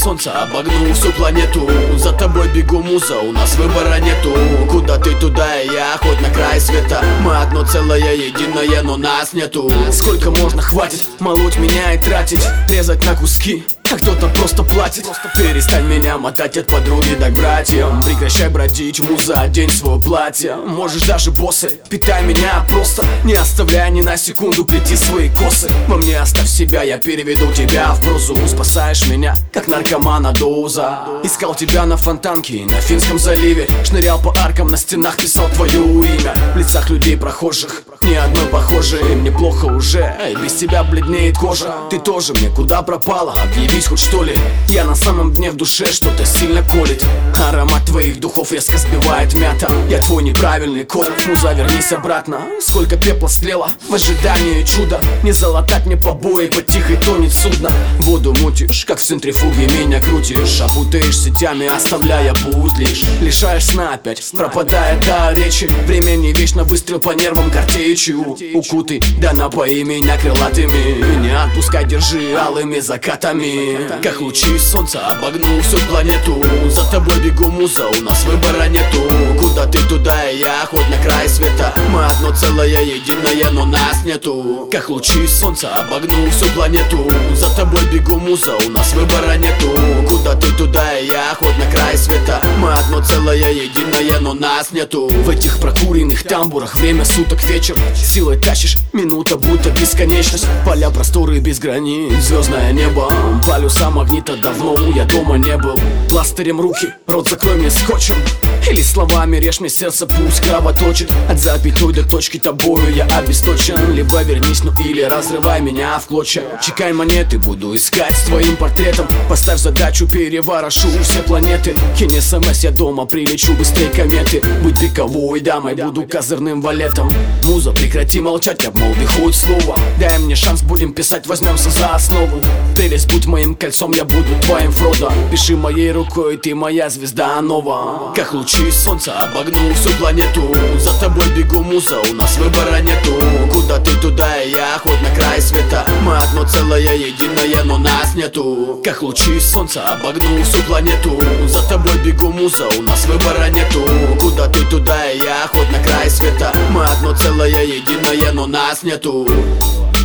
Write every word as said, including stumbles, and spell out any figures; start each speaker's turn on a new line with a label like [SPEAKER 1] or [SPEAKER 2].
[SPEAKER 1] солнца, обогнул всю планету. За тобой бегу, муза, у нас выбора нету. Куда ты, туда и я, хоть на край света. Мы одно целое, единое, но нас нету. Сколько можно, хватит молоть меня и тратить, резать на куски, а кто-то просто платит. Перестань меня мотать от подруги до к братьям. Прекращай бродить, муза, одень свое платье. Можешь даже боссы, питай меня просто, не оставляй ни на секунду плети свои косы. Во мне оставь себя, я переведу тебя в прозу. Спасаешь меня, как наркомана доза. Искал тебя на фонтанке, на Финском заливе. Шнырял по аркам, на стенах писал твое имя. В лицах людей прохожих, ни одной похожей. Мне плохо уже, и без тебя бледнеет кожа. Ты тоже мне куда пропала, объявись хоть что ли. Я на самом дне в душе, что-то сильно колет. Аромат твоих духов резко сбивает мята. Я твой неправильный код, муза, вернись обратно. Сколько пепла слело в ожидании чуда. Не залатать мне побои, под тихой тонет судно. Воду мутишь, как в центрифуге меня крутишь. Опутаешь сетями, оставляя путь лишь. Лишаешь сна опять, пропадает до речи. Время не вечно, выстрел по нервам картечью. Укутый, да напои меня крылатыми. Не отпускай, держи алыми закатами. Как лучи солнца, обогнул всю планету. За тобой бегу, муза, у нас выбора нету. Куда ты, туда и я, хоть на край света. Мы одно целое, единое, но нас нету. Как лучи солнца, обогнул всю планету. За тобой бегу, муза, у нас выбора нету. Куда ты, туда и я, хоть на край света. Мы одно целое, единое, но нас нету. В этих прокуренных тамбурах время суток вечер. Силой тащишь, минута будто бесконечность. Поля, просторы без границ, звездное небо. Полюса магнита, давно я дома не был. Пластырем руки, рот закрой мне скотчем. Или словами режь мне сердце, пусть кровоточит. От запятой до точки тобою я обесточен. Либо вернись, ну или разрывай меня в клочья. Чекай монеты, буду искать с твоим портретом. Поставь задачу, переворошу все планеты. Кинь смс, я дома прилечу быстрее кометы. Будь пиковой дамой, буду козырным валетом. Муза, прекрати молчать, обмолви хоть слово. Дай мне шанс, будем писать, возьмемся за основу. Прелесть, будь моим кольцом, я буду твоим Фродо. Пиши моей рукой, ты моя звезда нова. Как лучи солнца, обогнул всю планету. За тобой бегу, муза, у нас выбора нету. Куда ты, туда и я, хоть на край света. Мы одно целое, единое, но нас нету. Как лучи солнца, обогнул всю планету. За тобой бегу, муза, у нас выбора нету. Куда ты, туда и я, хоть на край света. Мы одно целое, единое, но нас нету.